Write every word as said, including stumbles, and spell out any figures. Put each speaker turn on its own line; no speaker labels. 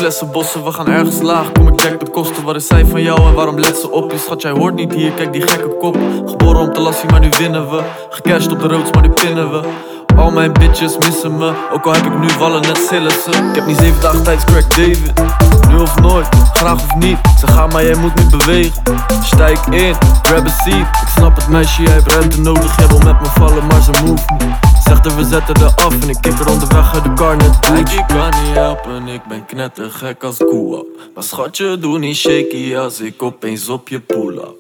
flessenbossen, we gaan ergens laag. Kom ik check de kosten, wat is zij van jou en waarom let ze op je? Schat, jij hoort niet hier, kijk die gekke kop. Geboren om te lassie, maar nu winnen we. Gecashed op de roads, maar nu pinnen we. Al mijn bitches missen me, ook al heb ik nu wallen net Sillissen. Ik heb niet zeven dagen tijd, Craig David. Nu of nooit, graag of niet. Ze gaan maar jij moet nu bewegen. Stijg in, grab a seat. Ik snap het meisje, jij hebt ruimte nodig. Jij wil met me vallen, maar ze move niet. Zegt er we zetten er af en ik kik er onderweg uit de car net Kijk, ik kan niet helpen, ik ben knettergek als koe. Maar schatje, doe niet shaky als ik opeens op je pull up.